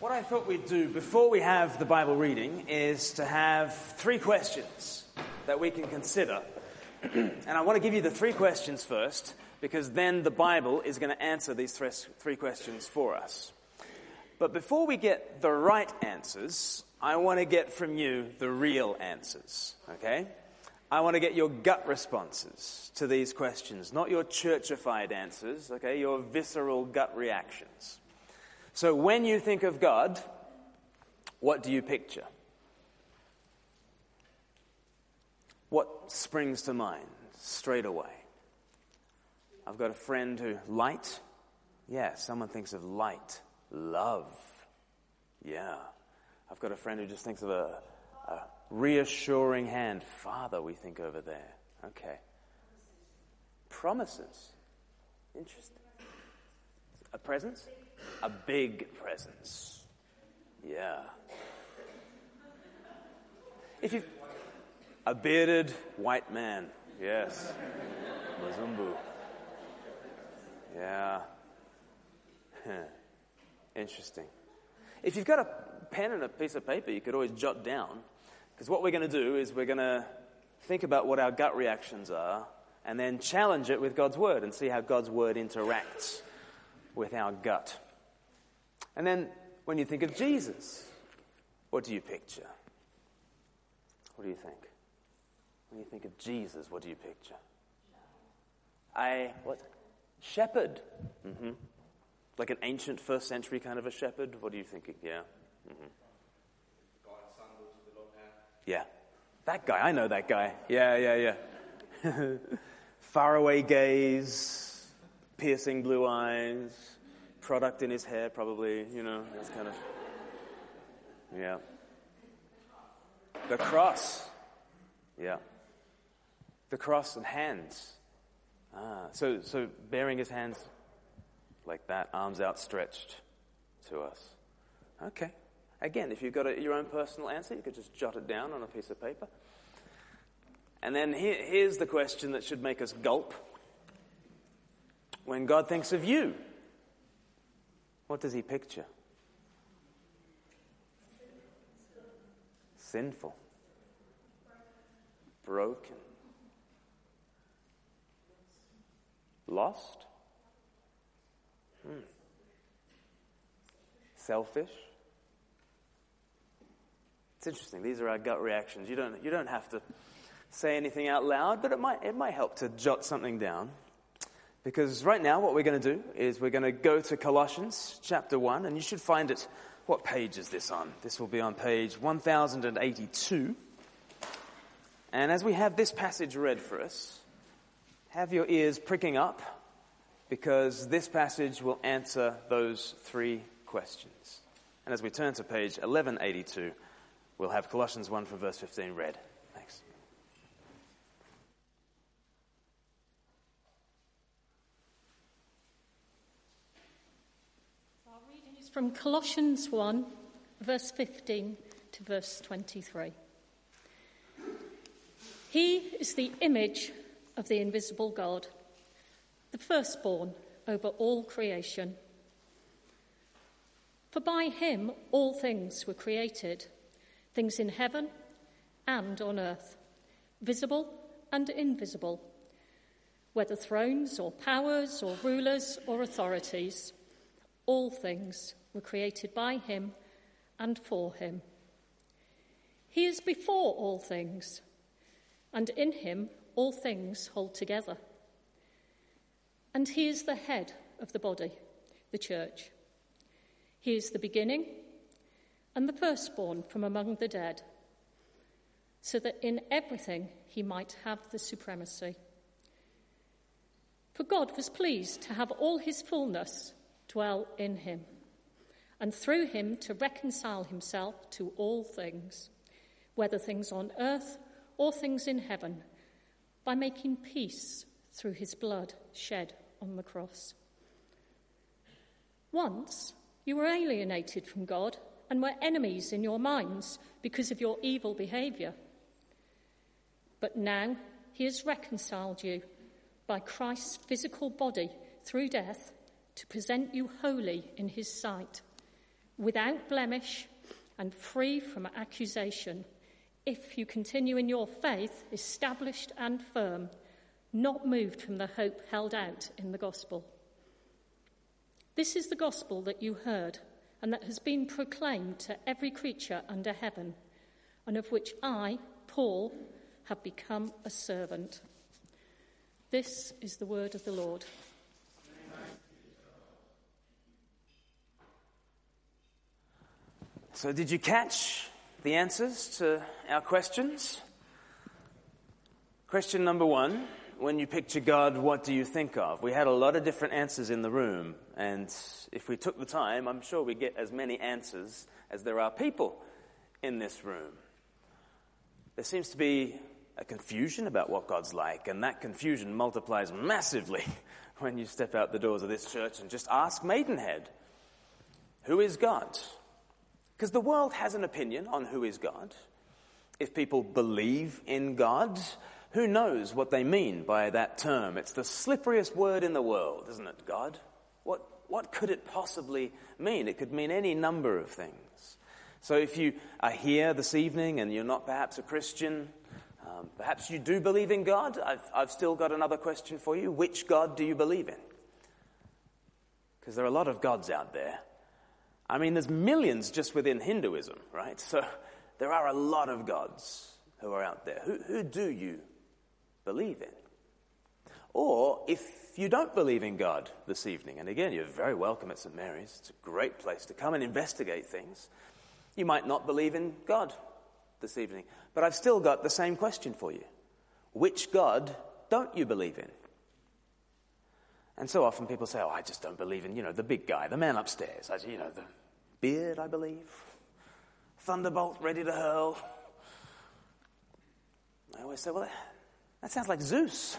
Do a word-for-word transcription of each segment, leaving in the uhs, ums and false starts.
What I thought we'd do before we have the Bible reading is to have three questions that we can consider. And I want to give you the three questions first, because then the Bible is going to answer these three questions for us. But before we get the right answers, I want to get from you the real answers, okay? I want to get your gut responses to these questions, not your churchified answers, okay? Your visceral gut reactions. So when you think of God, what do you picture? What springs to mind straight away? I've got a friend who, light? Yeah, someone thinks of light. Love. Yeah. I've got a friend who just thinks of a, a reassuring hand. Father, we think over there. Okay. Promises. Interesting. A presence? A big presence. Yeah. If you, a bearded white man. Yes. Mazumbu. Yeah. Interesting. If you've got a pen and a piece of paper, you could always jot down, because what we're going to do is we're going to think about what our gut reactions are and then challenge it with God's Word and see how God's Word interacts with our gut. And then when you think of Jesus, what do you picture? What do you think? When you think of Jesus, what do you picture? I, what? Shepherd. Mm-hmm. Like an ancient first century kind of a shepherd? What are you thinking? Yeah. Mm-hmm. Yeah. That guy. I know that guy. Yeah, yeah, yeah. Faraway gaze, piercing blue eyes, product in his hair probably, you know, that's kind of... Yeah. The cross. Yeah. The cross and hands. Ah, so so bearing his hands like that, arms outstretched to us. Okay. Again, if you've got a, your own personal answer, you could just jot it down on a piece of paper. And then here, here's the question that should make us gulp. When God thinks of you, what does he picture? Sinful. Broken. Lost? Hmm. Selfish? It's interesting. These are our gut reactions. You don't you don't have to say anything out loud, but it might it might help to jot something down. Because right now what we're going to do is we're going to go to Colossians chapter one, and you should find it. What page is this on? This will be on page one thousand eighty-two. And as we have this passage read for us, have your ears pricking up, because this passage will answer those three questions. And as we turn to page eleven eighty-two, we'll have Colossians one from verse fifteen read. Thanks. Our reading is from Colossians one, verse fifteen to verse twenty-three. He is the image of the invisible God, the firstborn over all creation. For by him all things were created, things in heaven and on earth, visible and invisible, whether thrones or powers or rulers or authorities. All things were created by him and for him. He is before all things, and in him all things hold together. And he is the head of the body, the church. He is the beginning and the firstborn from among the dead, so that in everything he might have the supremacy. For God was pleased to have all his fullness dwell in him, and through him to reconcile himself to all things, whether things on earth or things in heaven, by making peace through his blood shed on the cross. Once you were alienated from God and were enemies in your minds because of your evil behaviour. But now he has reconciled you by Christ's physical body through death to present you holy in his sight, without blemish and free from accusation, if you continue in your faith, established and firm, not moved from the hope held out in the gospel. This is the gospel that you heard and that has been proclaimed to every creature under heaven, and of which I, Paul, have become a servant. This is the word of the Lord. So did you catch the answers to our questions? Question number one, when you picture God, what do you think of? We had a lot of different answers in the room, and if we took the time, I'm sure we'd get as many answers as there are people in this room. There seems to be a confusion about what God's like, and that confusion multiplies massively when you step out the doors of this church and just ask Maidenhead, who is God? Because the world has an opinion on who is God. If people believe in God, who knows what they mean by that term? It's the slipperiest word in the world, isn't it, God? What, what could it possibly mean? It could mean any number of things. So if you are here this evening and you're not perhaps a Christian, um, perhaps you do believe in God, I've, I've still got another question for you. Which God do you believe in? Because there are a lot of gods out there. I mean, there's millions just within Hinduism, right? So there are a lot of gods who are out there. Who, who do you believe in? Or if you don't believe in God this evening, and again, you're very welcome at Saint Mary's. It's a great place to come and investigate things. You might not believe in God this evening, but I've still got the same question for you. Which God don't you believe in? And so often people say, oh, I just don't believe in, you know, the big guy, the man upstairs. I, you know, the beard, I believe. Thunderbolt ready to hurl. I always say, well, that sounds like Zeus.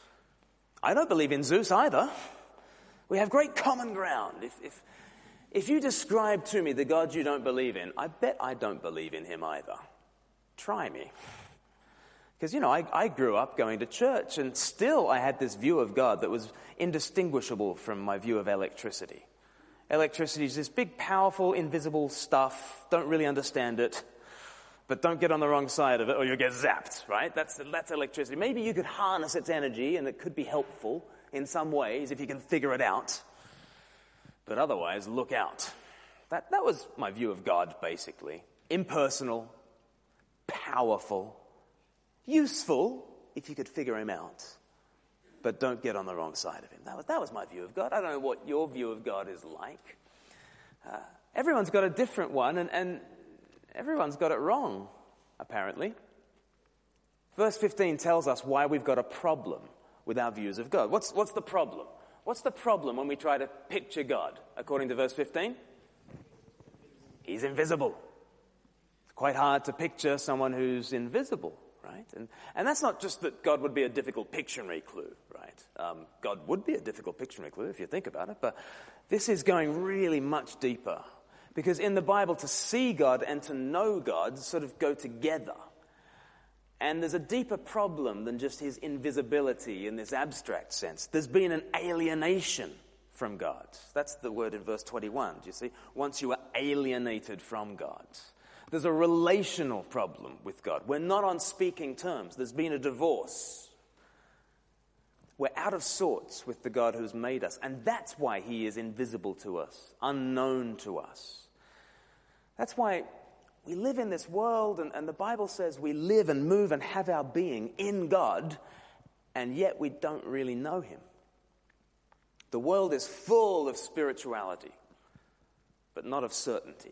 I don't believe in Zeus either. We have great common ground. If, if, if you describe to me the God you don't believe in, I bet I don't believe in him either. Try me. Because, you know, I, I grew up going to church, and still I had this view of God that was indistinguishable from my view of electricity. Electricity is this big, powerful, invisible stuff. Don't really understand it, but don't get on the wrong side of it or you'll get zapped, right? That's, that's electricity. Maybe you could harness its energy, and it could be helpful in some ways if you can figure it out. But otherwise, look out. That, that was my view of God, basically. Impersonal, powerful, useful, if you could figure him out, but don't get on the wrong side of him. That was, that was my view of God. I don't know what your view of God is like. Uh, everyone's got a different one, and, and everyone's got it wrong, apparently. Verse fifteen tells us why we've got a problem with our views of God. What's, what's the problem? What's the problem when we try to picture God, according to verse fifteen? He's invisible. It's quite hard to picture someone who's invisible. Right? And, and that's not just that God would be a difficult Pictionary clue, right? Um, God would be a difficult Pictionary clue if you think about it, but this is going really much deeper. Because in the Bible, to see God and to know God sort of go together. And there's a deeper problem than just his invisibility in this abstract sense. There's been an alienation from God. That's the word in verse twenty-one, do you see? Once you are alienated from God. There's a relational problem with God. We're not on speaking terms. There's been a divorce. We're out of sorts with the God who's made us. And that's why he is invisible to us, unknown to us. That's why we live in this world, and, and the Bible says we live and move and have our being in God, and yet we don't really know him. The world is full of spirituality, but not of certainty.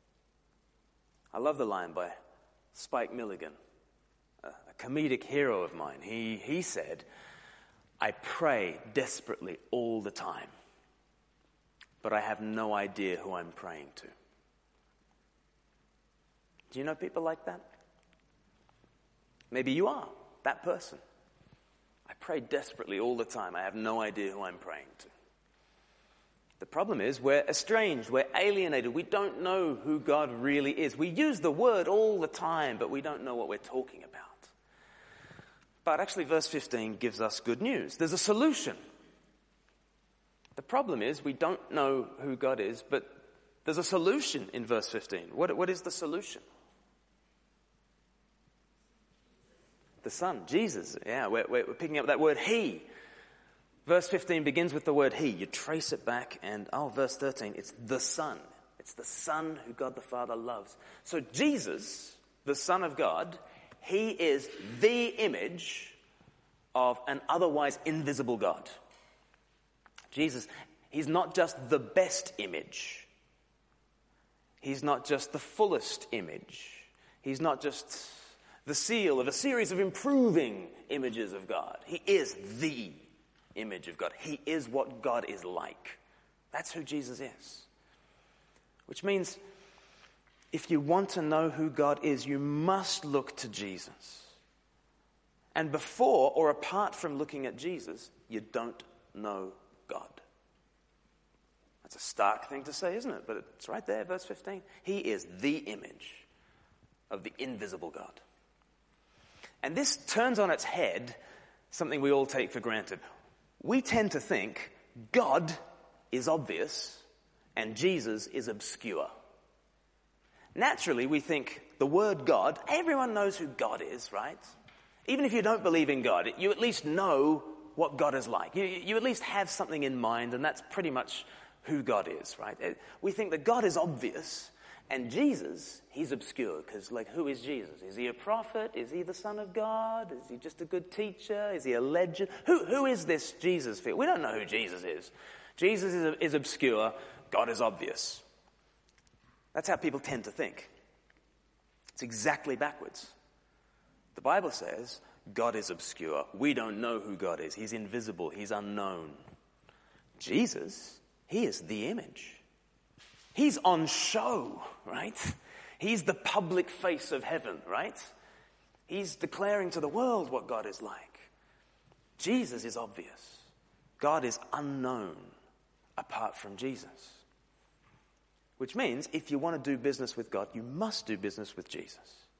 I love the line by Spike Milligan, a, a comedic hero of mine. He, he said, I pray desperately all the time, but I have no idea who I'm praying to. Do you know people like that? Maybe you are that person. I pray desperately all the time. I have no idea who I'm praying to. The problem is we're estranged, we're alienated, we don't know who God really is. We use the word all the time, but we don't know what we're talking about. But actually verse fifteen gives us good news. There's a solution. The problem is we don't know who God is, but There's a solution in verse fifteen. What, what is the solution? The Son, Jesus. Yeah, we're, we're picking up that word he. Verse fifteen begins with the word he. You trace it back and, oh, verse thirteen, it's the Son. It's the Son who God the Father loves. So Jesus, the Son of God, he is the image of an otherwise invisible God. Jesus, he's not just the best image. He's not just the fullest image. He's not just the seal of a series of improving images of God. He is the image of God. He is what God is like. That's who Jesus is. Which means if you want to know who God is, you must look to Jesus. And before or apart from looking at Jesus, you don't know God. That's a stark thing to say, isn't it? But it's right there, verse fifteen. He is the image of the invisible God. And this turns on its head something we all take for granted. We tend to think God is obvious and Jesus is obscure. Naturally, we think the word God, everyone knows who God is, right? Even if you don't believe in God, you at least know what God is like. You, you at least have something in mind, and that's pretty much who God is, right? We think that God is obvious, and Jesus, he's obscure, because, like, who is Jesus? Is he a prophet? Is he the Son of God? Is he just a good teacher? Is he a legend? Who, who is this Jesus? We don't know who Jesus is. Jesus is, is obscure. God is obvious. That's how people tend to think. It's exactly backwards. The Bible says God is obscure. We don't know who God is. He's invisible. He's unknown. Jesus, he is the image. He's on show, right? He's the public face of heaven, right? He's declaring to the world what God is like. Jesus is obvious. God is unknown apart from Jesus. Which means if you want to do business with God, you must do business with Jesus.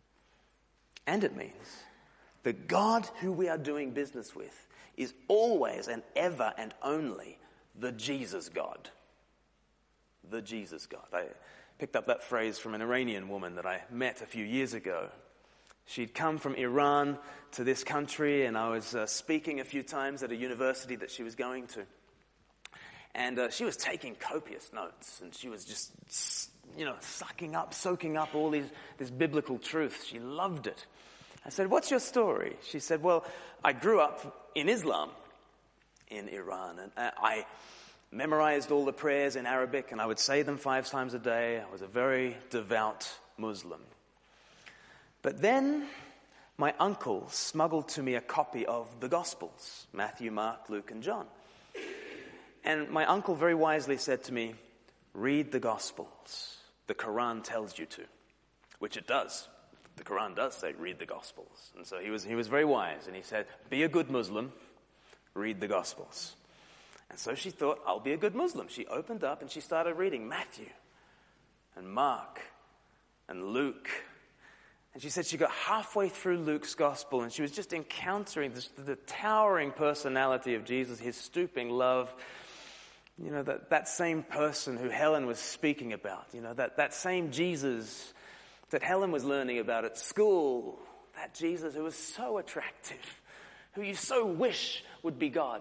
And it means that God who we are doing business with is always and ever and only the Jesus God. The Jesus God. I picked up that phrase from an Iranian woman that I met a few years ago. She'd come from Iran to this country, and I was uh, speaking a few times at a university that she was going to. And uh, she was taking copious notes, and she was just, you know, sucking up, soaking up all these this biblical truth. She loved it. I said, "What's your story?" She said, "Well, I grew up in Islam in Iran, and uh, I memorized all the prayers in Arabic, and I would say them five times a day. I was a very devout Muslim. But then my uncle smuggled to me a copy of the Gospels, Matthew, Mark, Luke, and John. And my uncle very wisely said to me, read the Gospels. The Quran tells you to," which it does. The Quran does say, read the Gospels. And so he was, he was very wise, and he said, be a good Muslim, read the Gospels. And so she thought, I'll be a good Muslim. She opened up and she started reading Matthew and Mark and Luke. And she said she got halfway through Luke's Gospel and she was just encountering this, the towering personality of Jesus, his stooping love. You know, that, that same person who Helen was speaking about. You know, that, that same Jesus that Helen was learning about at school. That Jesus who was so attractive, who you so wish would be God.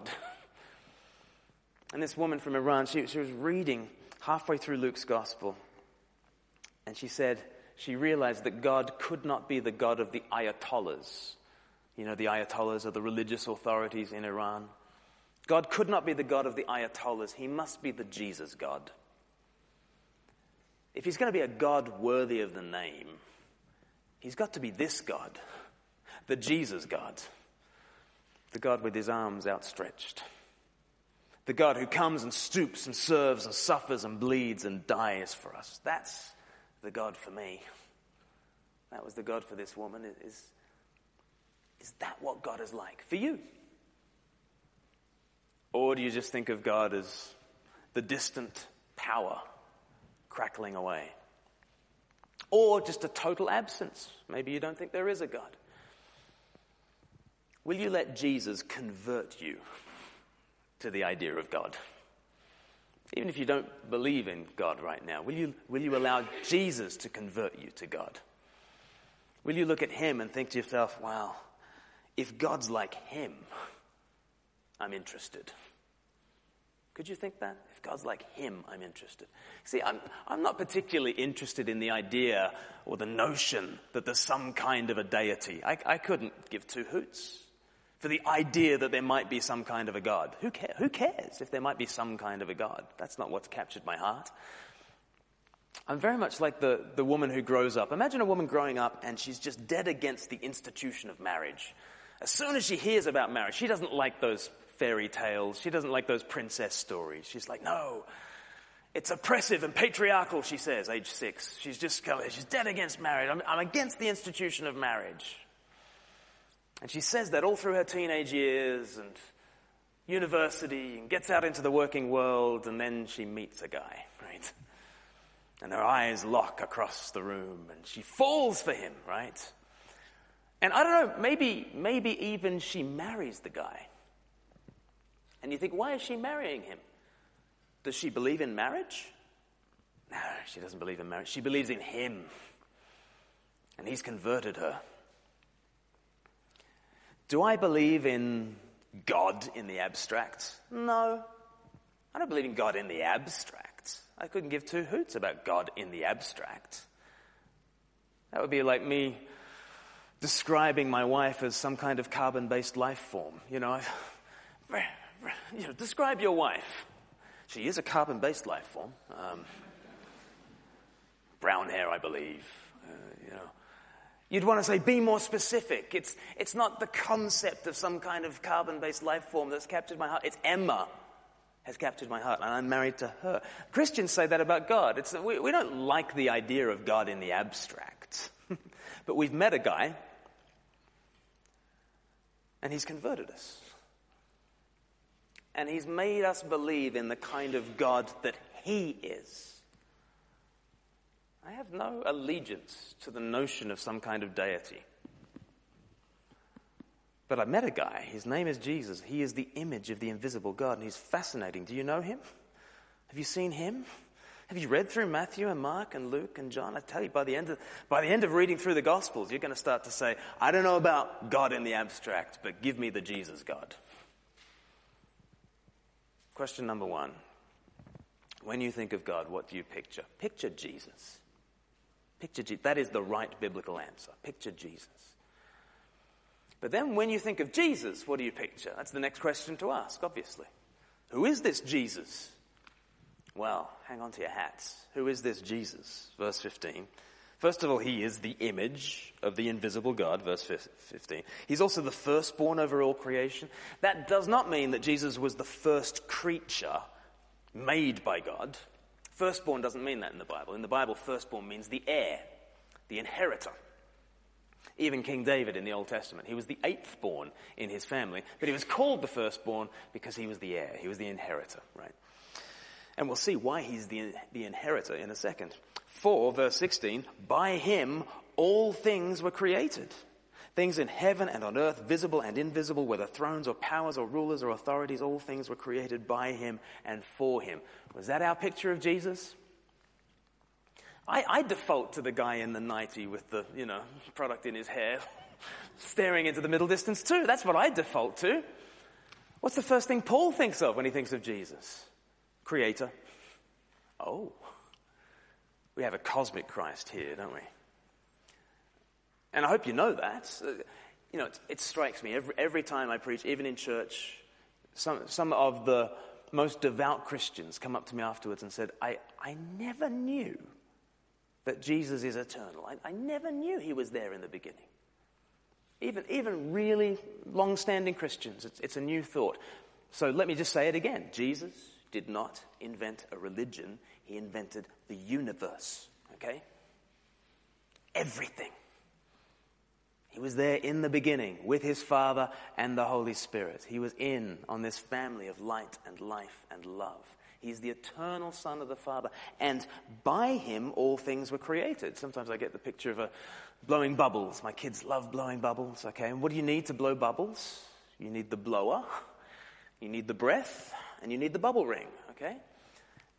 And this woman from Iran, she, she was reading halfway through Luke's Gospel. And she said she realized that God could not be the God of the Ayatollahs. You know, the Ayatollahs are the religious authorities in Iran. God could not be the God of the Ayatollahs. He must be the Jesus God. If he's going to be a God worthy of the name, he's got to be this God, the Jesus God, the God with his arms outstretched, the God who comes and stoops and serves and suffers and bleeds and dies for us. That's the God for me. That was the God for this woman. Is, is that what God is like for you? Or do you just think of God as the distant power crackling away? Or just a total absence? Maybe you don't think there is a God. Will you let Jesus convert you to the idea of God? Even if you don't believe in God right now, will you, will you allow Jesus to convert you to God? Will you look at him and think to yourself, wow, if God's like him, I'm interested. Could you think that? If God's like him, I'm interested. See, I'm, I'm not particularly interested in the idea or the notion that there's some kind of a deity. I, I couldn't give two hoots for the idea that there might be some kind of a God. Who, care, who cares if there might be some kind of a God? That's not what's captured my heart. I'm very much like the, the woman who grows up. Imagine a woman growing up and she's just dead against the institution of marriage. As soon as she hears about marriage, she doesn't like those fairy tales. She doesn't like those princess stories. She's like, no, it's oppressive and patriarchal, she says, age six. She's just, she's dead against marriage. I'm, I'm against the institution of marriage. And she says that all through her teenage years and university and gets out into the working world, and then she meets a guy, right? And her eyes lock across the room and she falls for him, right? And I don't know, maybe, maybe even she marries the guy. And you think, why is she marrying him? Does she believe in marriage? No, she doesn't believe in marriage. She believes in him. And he's converted her. Do I believe in God in the abstract? No. I don't believe in God in the abstract. I couldn't give two hoots about God in the abstract. That would be like me describing my wife as some kind of carbon-based life form. You know, I, you know, describe your wife. She is a carbon-based life form. Um, brown hair, I believe. Uh, you know, you'd want to say, be more specific. It's it's not the concept of some kind of carbon-based life form that's captured my heart. It's Emma has captured my heart, and I'm married to her. Christians say that about God. It's we, we don't like the idea of God in the abstract, but we've met a guy, and he's converted us. And he's made us believe in the kind of God that he is. I have no allegiance to the notion of some kind of deity. But I met a guy, his name is Jesus. He is the image of the invisible God, and he's fascinating. Do you know him? Have you seen him? Have you read through Matthew and Mark and Luke and John? I tell you, by the end of, by the end of reading through the Gospels, you're going to start to say, I don't know about God in the abstract, but give me the Jesus God. Question number one. When you think of God, what do you picture? Picture Jesus. Picture Jesus. That is the right biblical answer. Picture Jesus. But then when you think of Jesus, what do you picture? That's the next question to ask, obviously. Who is this Jesus? Well, hang on to your hats. Who is this Jesus? Verse fifteen. First of all, he is the image of the invisible God, verse fifteen. He's also the firstborn over all creation. That does not mean that Jesus was the first creature made by God. Firstborn doesn't mean that in the Bible. In the Bible, firstborn means the heir, the inheritor. Even King David in the Old Testament, he was the eighth born in his family, but he was called the firstborn because he was the heir, he was the inheritor, right? And we'll see why he's the, the inheritor in a second. For, verse sixteen, by him all things were created. Things in heaven and on earth, visible and invisible, whether thrones or powers or rulers or authorities, all things were created by him and for him. Was that our picture of Jesus? I, I default to the guy in the nightie with the, you know, product in his hair, staring into the middle distance too. That's what I default to. What's the first thing Paul thinks of when he thinks of Jesus? Creator. Oh. We have a cosmic Christ here, don't we? And I hope you know that. Uh, you know, it, it strikes me every, every time I preach, even in church, some, some of the most devout Christians come up to me afterwards and said, I, I never knew that Jesus is eternal. I, I never knew he was there in the beginning. Even, even really long-standing Christians, it's, it's a new thought. So let me just say it again. Jesus did not invent a religion. He invented the universe, okay? Everything. He was there in the beginning with his Father and the Holy Spirit. He was in on this family of light and life and love. He's the eternal Son of the Father. And by him, all things were created. Sometimes I get the picture of a blowing bubbles. My kids love blowing bubbles, okay? And what do you need to blow bubbles? You need the blower, you need the breath, and you need the bubble ring, okay?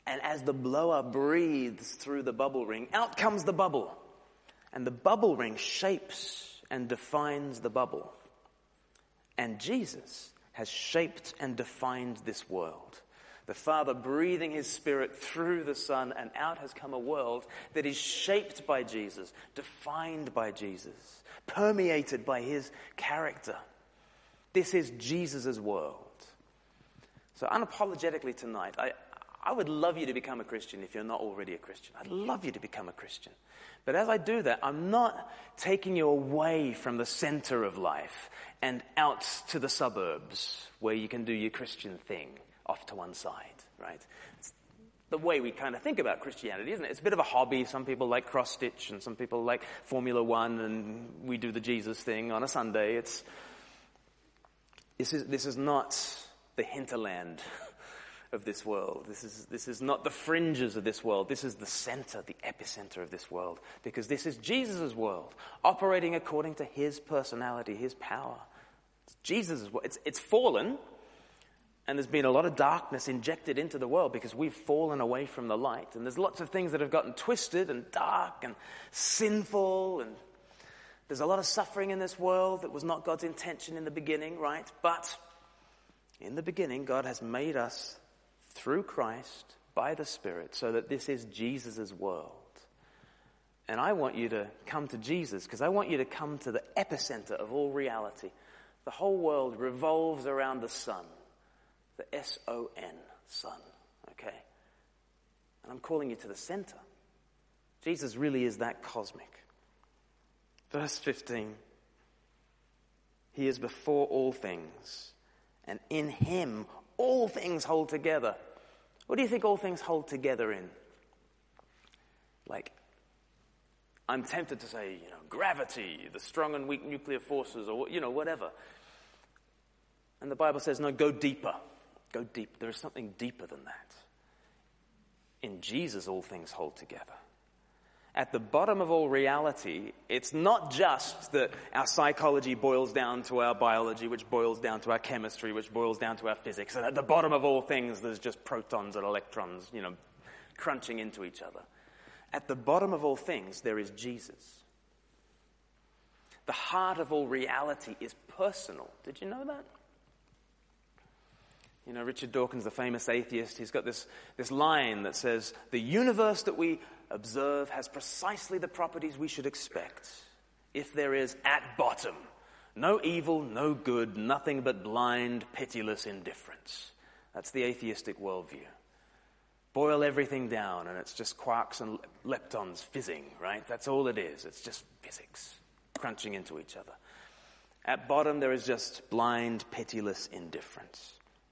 And as the blower breathes through the bubble ring, out comes the bubble. And the bubble ring shapes and defines the bubble. And Jesus has shaped and defined this world. The Father breathing his Spirit through the Son, and out has come a world that is shaped by Jesus, defined by Jesus, permeated by his character. This is Jesus' world. So unapologetically tonight, I, I would love you to become a Christian if you're not already a Christian. I'd love you to become a Christian. But as I do that, I'm not taking you away from the center of life and out to the suburbs where you can do your Christian thing off to one side, right? It's the way we kind of think about Christianity, isn't it? It's a bit of a hobby. Some people like cross-stitch and some people like Formula One, and we do the Jesus thing on a Sunday. It's this is this is not the hinterland of this world. This is this is not the fringes of this world. This is the center, the epicenter of this world, because this is Jesus' world, operating according to his personality, his power. It's Jesus' world. It's it's fallen. And there's been a lot of darkness injected into the world because we've fallen away from the light. And there's lots of things that have gotten twisted and dark and sinful. And there's a lot of suffering in this world that was not God's intention in the beginning, right? But in the beginning, God has made us through Christ by the Spirit so that this is Jesus' world. And I want you to come to Jesus because I want you to come to the epicenter of all reality. The whole world revolves around the sun. The S O N, Son, okay? And I'm calling you to the center. Jesus really is that cosmic. Verse fifteen. He is before all things, and in him all things hold together. What do you think all things hold together in? Like, I'm tempted to say, you know, gravity, the strong and weak nuclear forces, or, you know, whatever. And the Bible says, no, go deeper. Go deep. There is something deeper than that. In Jesus, all things hold together. At the bottom of all reality, it's not just that our psychology boils down to our biology, which boils down to our chemistry, which boils down to our physics. And at the bottom of all things, there's just protons and electrons, you know, crunching into each other. At the bottom of all things, there is Jesus. The heart of all reality is personal. Did you know that? You know, Richard Dawkins, the famous atheist, he's got this, this line that says, the universe that we observe has precisely the properties we should expect if there is, at bottom, no evil, no good, nothing but blind, pitiless indifference. That's the atheistic worldview. Boil everything down and it's just quarks and leptons fizzing, right? That's all it is. It's just physics crunching into each other. At bottom, there is just blind, pitiless indifference.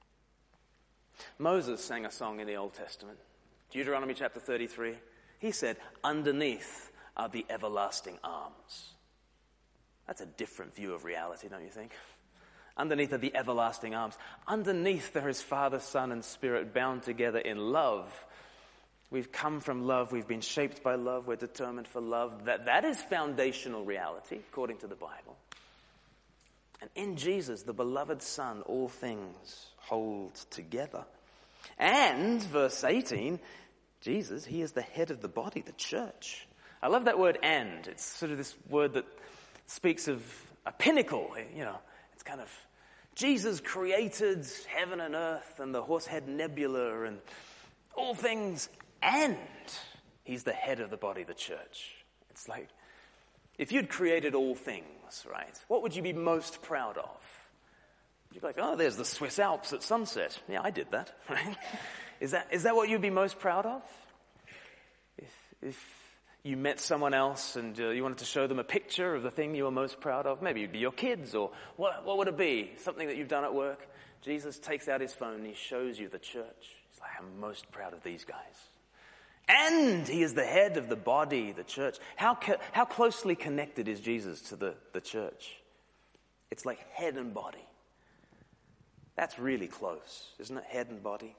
Moses sang a song in the Old Testament, Deuteronomy chapter thirty-three. He said, underneath are the everlasting arms. That's a different view of reality, don't you think? Underneath are the everlasting arms. Underneath there is Father, Son, and Spirit bound together in love. We've come from love. We've been shaped by love. We're determined for love. That, that is foundational reality, according to the Bible. And in Jesus, the beloved Son, all things hold together. And, verse eighteen, Jesus, he is the head of the body, the church. I love that word and. It's sort of this word that speaks of a pinnacle, you know. It's kind of, Jesus created heaven and earth and the Horsehead Nebula and all things, and he's the head of the body, the church. It's like, if you'd created all things, right, what would you be most proud of? You'd be like, oh, there's the Swiss Alps at sunset. Yeah, I did that, right? Is that is that what you'd be most proud of? If if you met someone else and uh, you wanted to show them a picture of the thing you were most proud of, maybe it'd be your kids, or what what would it be? Something that you've done at work. Jesus takes out his phone and he shows you the church. He's like, I'm most proud of these guys. And he is the head of the body, the church. How co- how closely connected is Jesus to the, the church? It's like head and body. That's really close, isn't it? Head and body.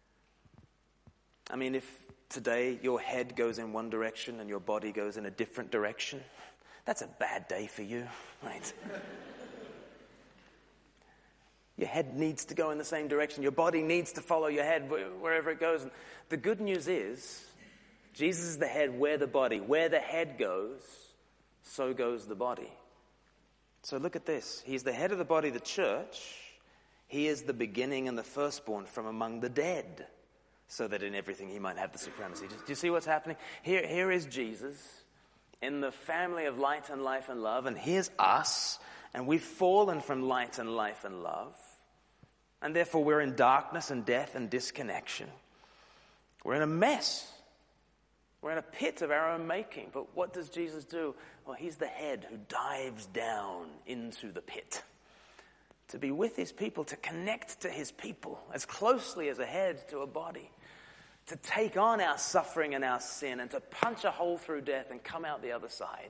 I mean, if today your head goes in one direction and your body goes in a different direction, that's a bad day for you, right? Your head needs to go in the same direction. Your body needs to follow your head wherever it goes. And the good news is, Jesus is the head, we're the body. Where the head goes, so goes the body. So look at this. He's the head of the body, the church. He is the beginning and the firstborn from among the dead, so that in everything he might have the supremacy. Do you see what's happening? Here, here is Jesus in the family of light and life and love, and here's us, and we've fallen from light and life and love, and therefore we're in darkness and death and disconnection. We're in a mess. We're in a pit of our own making. But what does Jesus do? Well, he's the head who dives down into the pit to be with his people, to connect to his people as closely as a head to a body, to take on our suffering and our sin and to punch a hole through death and come out the other side.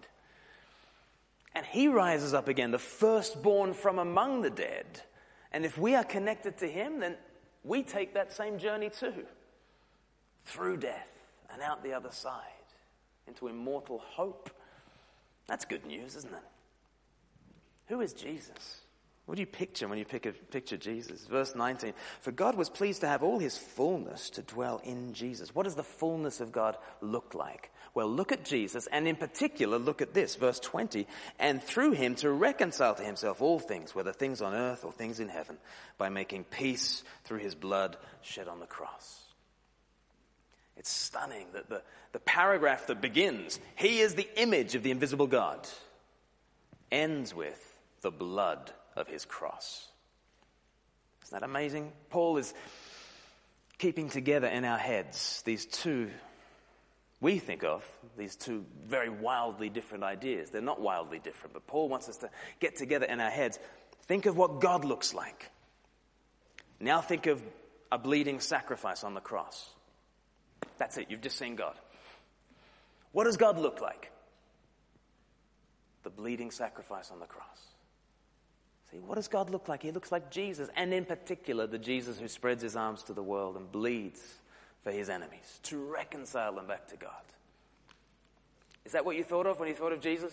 And he rises up again, the firstborn from among the dead. And if we are connected to him, then we take that same journey too, through death and out the other side into immortal hope. That's good news, isn't it? Who is Jesus? What do you picture when you pick a, picture Jesus? Verse nineteen, for God was pleased to have all his fullness to dwell in Jesus. What does the fullness of God look like? Well, look at Jesus, and in particular, look at this, verse twenty, and through him to reconcile to himself all things, whether things on earth or things in heaven, by making peace through his blood shed on the cross. It's stunning that the, the paragraph that begins, he is the image of the invisible God, ends with the blood of his cross. Isn't that amazing? Paul is keeping together in our heads these two, we think of, these two very wildly different ideas. They're not wildly different, but Paul wants us to get together in our heads. Think of what God looks like. Now think of a bleeding sacrifice on the cross. That's it, you've just seen God. What does God look like? The bleeding sacrifice on the cross. See, what does God look like? He looks like Jesus, and in particular, the Jesus who spreads his arms to the world and bleeds for his enemies, to reconcile them back to God. Is that what you thought of when you thought of Jesus?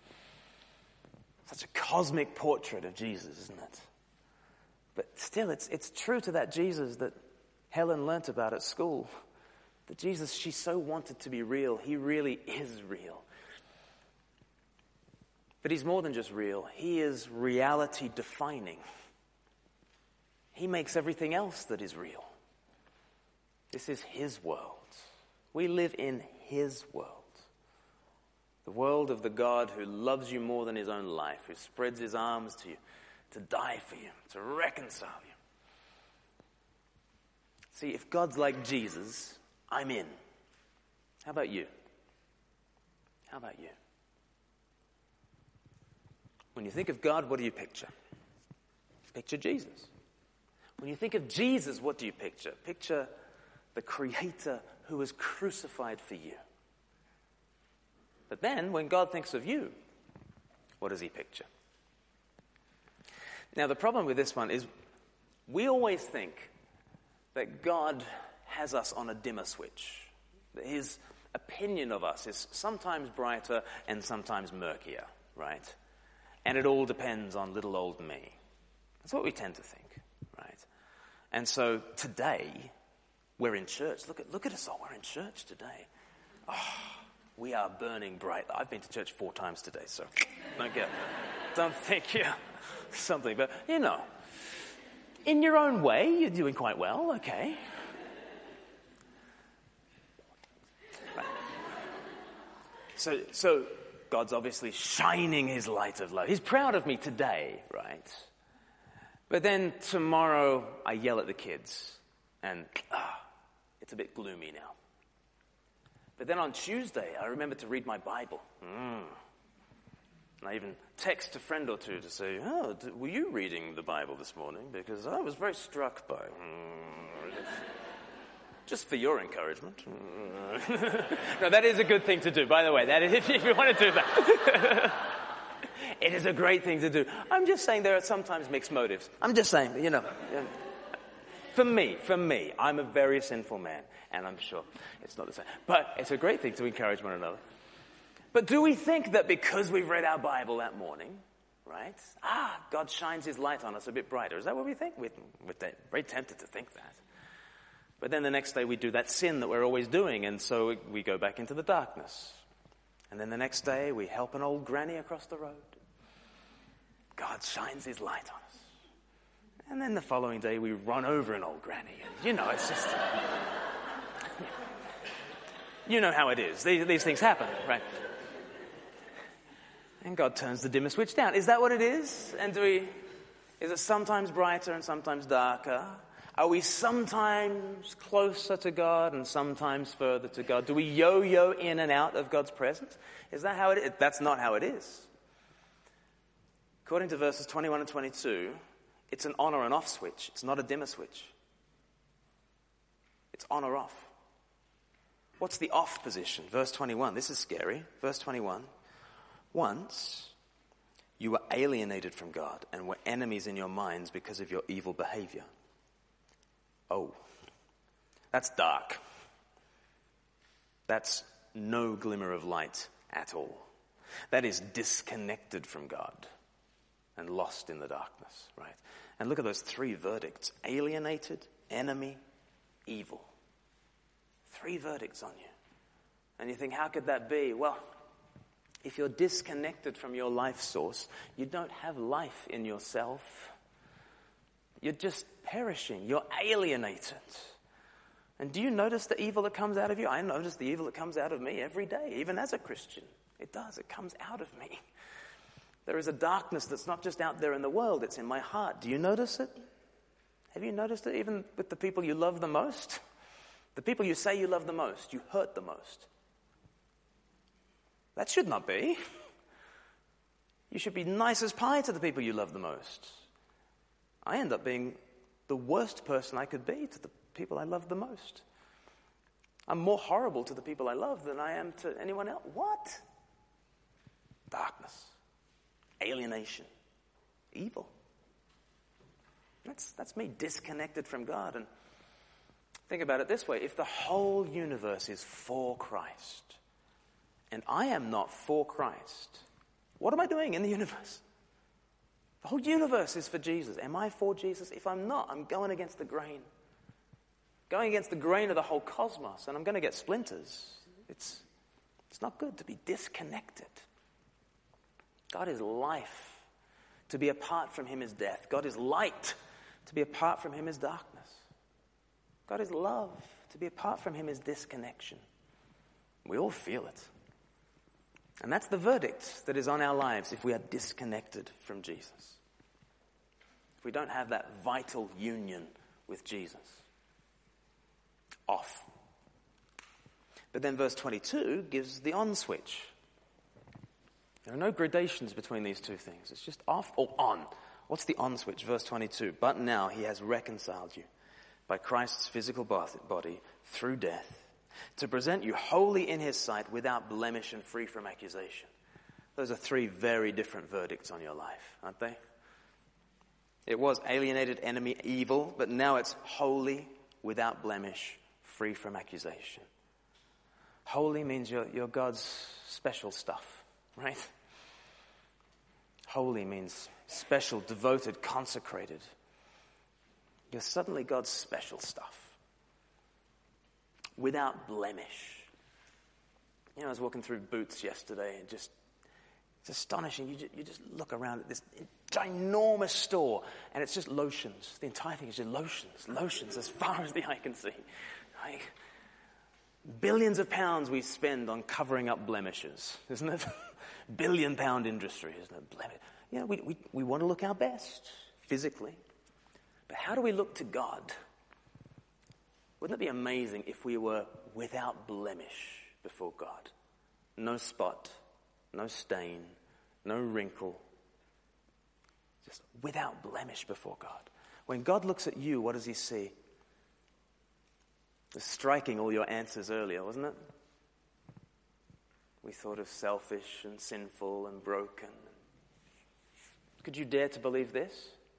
Such a cosmic portrait of Jesus, isn't it? But still, it's, it's true to that Jesus that Helen learnt about at school. The Jesus she so wanted to be real, he really is real. But he's more than just real. He is reality defining. He makes everything else that is real. This is his world. We live in his world. The world of the God who loves you more than his own life, who spreads his arms to you, to die for you, to reconcile you. See, if God's like Jesus, I'm in. How about you? How about you? When you think of God, what do you picture? Picture Jesus. When you think of Jesus, what do you picture? Picture the Creator who was crucified for you. But then, when God thinks of you, what does he picture? Now, the problem with this one is we always think that God has us on a dimmer switch. That his opinion of us is sometimes brighter and sometimes murkier, right? And it all depends on little old me. That's what we tend to think, right? And so today, we're in church. Look at look at us all. We're in church today. Oh, we are burning bright. I've been to church four times today, so don't get, don't think you're something. But, you know, in your own way, you're doing quite well, okay. Right. So, so... God's obviously shining his light of love. He's proud of me today, right? But then tomorrow I yell at the kids and ah, it's a bit gloomy now. But then on Tuesday I remember to read my Bible. Mm. And I even text a friend or two to say, oh, were you reading the Bible this morning? Because I was very struck by... Mm. Just for your encouragement. No, that is a good thing to do, by the way. That is, if you want to do that. It is a great thing to do. I'm just saying there are sometimes mixed motives. I'm just saying, you know. For me, for me, I'm a very sinful man, and I'm sure it's not the same. But it's a great thing to encourage one another. But do we think that because we've read our Bible that morning, right? Ah, God shines his light on us a bit brighter. Is that what we think? We're, we're very tempted to think that. But then the next day we do that sin that we're always doing, and so we go back into the darkness. And then the next day we help an old granny across the road. God shines his light on us. And then the following day we run over an old granny. And, you know, it's just... you know how it is. These, these things happen, right? And God turns the dimmer switch down. Is that what it is? And do we... Is it sometimes brighter and sometimes darker? Are we sometimes closer to God and sometimes further to God? Do we yo-yo in and out of God's presence? Is that how it is? That's not how it is. According to verses twenty-one and twenty-two, it's an on or an off switch. It's not a dimmer switch. It's on or off. What's the off position? Verse twenty-one. This is scary. Verse twenty-one. Once you were alienated from God and were enemies in your minds because of your evil behavior. Oh, that's dark. That's no glimmer of light at all. That is disconnected from God and lost in the darkness, right? And look at those three verdicts. Alienated, enemy, evil. Three verdicts on you. And you think, how could that be? Well, if you're disconnected from your life source, you don't have life in yourself. You're just perishing. You're alienated. And do you notice the evil that comes out of you? I notice the evil that comes out of me every day, even as a Christian. It does. It comes out of me. There is a darkness that's not just out there in the world. It's in my heart. Do you notice it? Have you noticed it even with the people you love the most? The people you say you love the most, you hurt the most. That should not be. You should be nice as pie to the people you love the most. I end up being the worst person I could be to the people I love the most. I'm more horrible to the people I love than I am to anyone else. What? Darkness. Alienation. Evil. That's, that's me disconnected from God. And think about it this way. If the whole universe is for Christ, and I am not for Christ, what am I doing in the universe? The whole universe is for Jesus. Am I for Jesus? If I'm not, I'm going against the grain. Going against the grain of the whole cosmos, and I'm going to get splinters. It's, it's not good to be disconnected. God is life. To be apart from him is death. God is light. To be apart from him is darkness. God is love. To be apart from him is disconnection. We all feel it. And that's the verdict that is on our lives if we are disconnected from Jesus. If we don't have that vital union with Jesus. Off. But then verse twenty-two gives the on switch. There are no gradations between these two things. It's just off or on. What's the on switch? Verse twenty-two. But now he has reconciled you by Christ's physical body through death, to present you wholly in his sight, without blemish and free from accusation. Those are three very different verdicts on your life, aren't they? It was alienated, enemy, evil, but now it's holy, without blemish, free from accusation. Holy means you're, you're God's special stuff, right? Holy means special, devoted, consecrated. You're suddenly God's special stuff. Without blemish. You know, I was walking through Boots yesterday and just, it's astonishing. You just, you just look around at this ginormous store and it's just lotions. The entire thing is just lotions, lotions as far as the eye can see. Like, billions of pounds we spend on covering up blemishes, isn't it? Billion pound industry, isn't it? Blemish. You know, we, we, we want to look our best physically. But how do we look to God? Wouldn't it be amazing if we were without blemish before God? No spot, no stain, no wrinkle. Just without blemish before God. When God looks at you, what does he see? It's striking all your answers earlier, wasn't it? We thought of selfish and sinful and broken. Could you dare to believe this?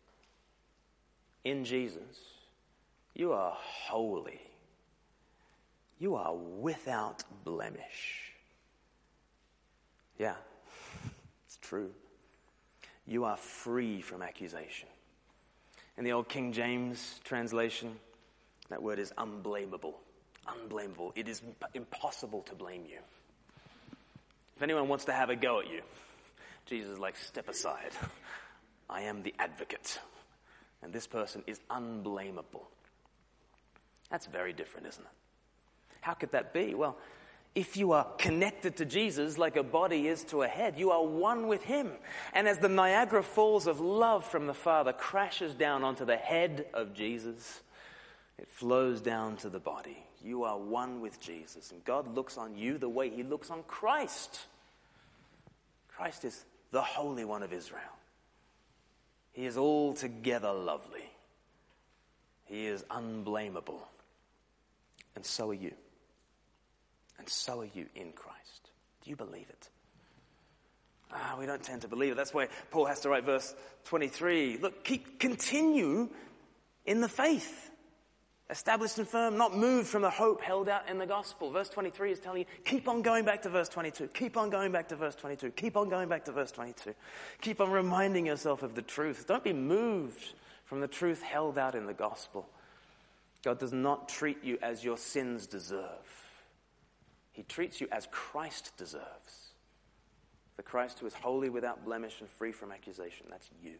In Jesus, you are holy. You are without blemish. Yeah, it's true. You are free from accusation. In the old King James translation, that word is unblameable. Unblameable. It is impossible to blame you. If anyone wants to have a go at you, Jesus is like, step aside. I am the advocate. And this person is unblameable. That's very different, isn't it? How could that be? Well, if you are connected to Jesus like a body is to a head, you are one with him. And as the Niagara Falls of love from the Father crashes down onto the head of Jesus, it flows down to the body. You are one with Jesus. And God looks on you the way he looks on Christ. Christ is the Holy One of Israel. He is altogether lovely. He is unblameable. And so are you. And so are you in Christ. Do you believe it? Ah, we don't tend to believe it. That's why Paul has to write verse twenty-three. Look, keep, continue in the faith. Established and firm, not moved from the hope held out in the gospel. Verse twenty-three is telling you, keep on going back to verse twenty-two. Keep on going back to verse twenty-two. Keep on going back to verse twenty-two. Keep on reminding yourself of the truth. Don't be moved from the truth held out in the gospel. God does not treat you as your sins deserve. He treats you as Christ deserves. The Christ who is holy, without blemish, and free from accusation. That's you.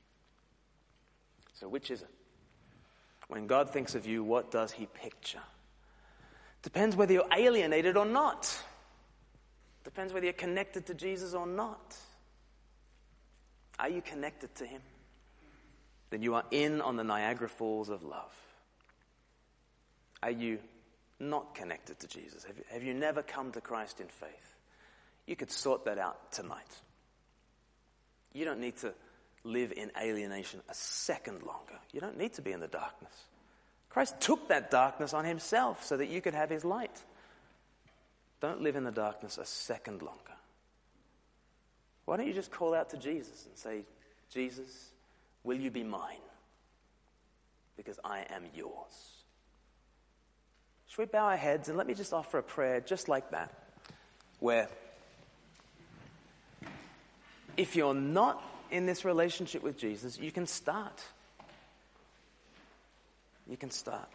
So which is it? When God thinks of you, what does he picture? Depends whether you're alienated or not. Depends whether you're connected to Jesus or not. Are you connected to him? Then you are in on the Niagara Falls of love. Are you not connected to Jesus? Have you, have you never come to Christ in faith? You could sort that out tonight. You don't need to live in alienation a second longer. You don't need to be in the darkness. Christ took that darkness on himself so that you could have his light. Don't live in the darkness a second longer. Why don't you just call out to Jesus and say, Jesus, will you be mine? Because I am yours. Should we bow our heads and let me just offer a prayer just like that, where if you're not in this relationship with Jesus, you can start. You can start.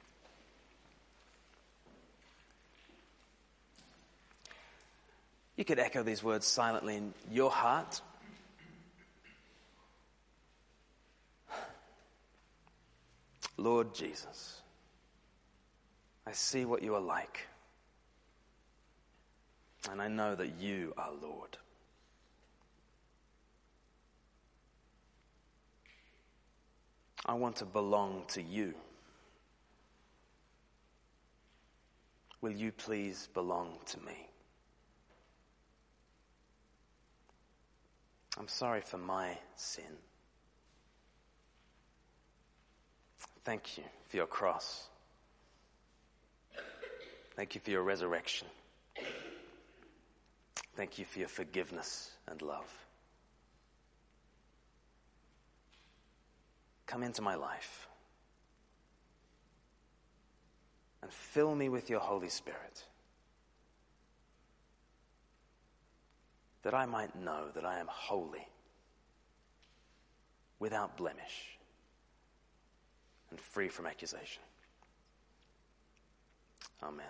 You could echo these words silently in your heart. Lord Jesus, I see what you are like, and I know that you are Lord. I want to belong to you. Will you please belong to me? I'm sorry for my sin. Thank you for your cross. Thank you for your resurrection. Thank you for your forgiveness and love. Come into my life and fill me with your Holy Spirit, that I might know that I am holy, without blemish, and free from accusation. Amen.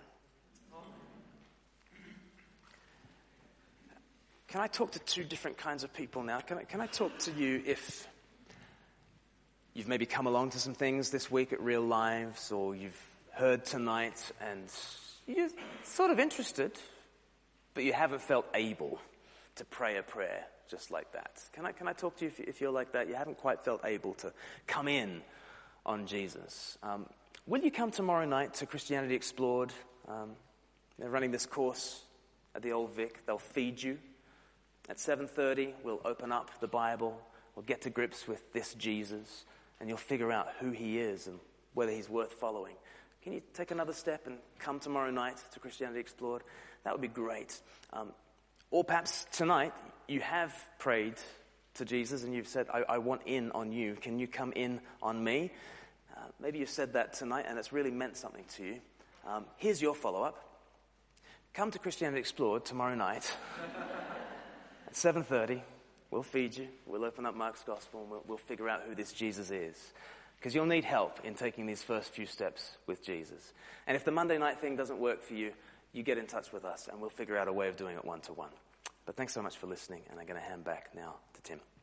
Can I talk to two different kinds of people now? Can I, can I talk to you if you've maybe come along to some things this week at Real Lives, or you've heard tonight and you're sort of interested, but you haven't felt able to pray a prayer just like that. Can I, can I talk to you if, if you're like that? You haven't quite felt able to come in on Jesus. Um, will you come tomorrow night to Christianity Explored? Um, they're running this course at the Old Vic. They'll feed you. At seven thirty, we'll open up the Bible. We'll get to grips with this Jesus, and you'll figure out who he is and whether he's worth following. Can you take another step and come tomorrow night to Christianity Explored? That would be great. Um, or perhaps tonight you have prayed to Jesus and you've said, I, I want in on you. Can you come in on me? Uh, maybe you've said that tonight and it's really meant something to you. Um, here's your follow-up. Come to Christianity Explored tomorrow night at seven thirty. We'll feed you. We'll open up Mark's Gospel and we'll, we'll figure out who this Jesus is. Because you'll need help in taking these first few steps with Jesus. And if the Monday night thing doesn't work for you, you get in touch with us and we'll figure out a way of doing it one-to-one. But thanks so much for listening, and I'm going to hand back now to Tim.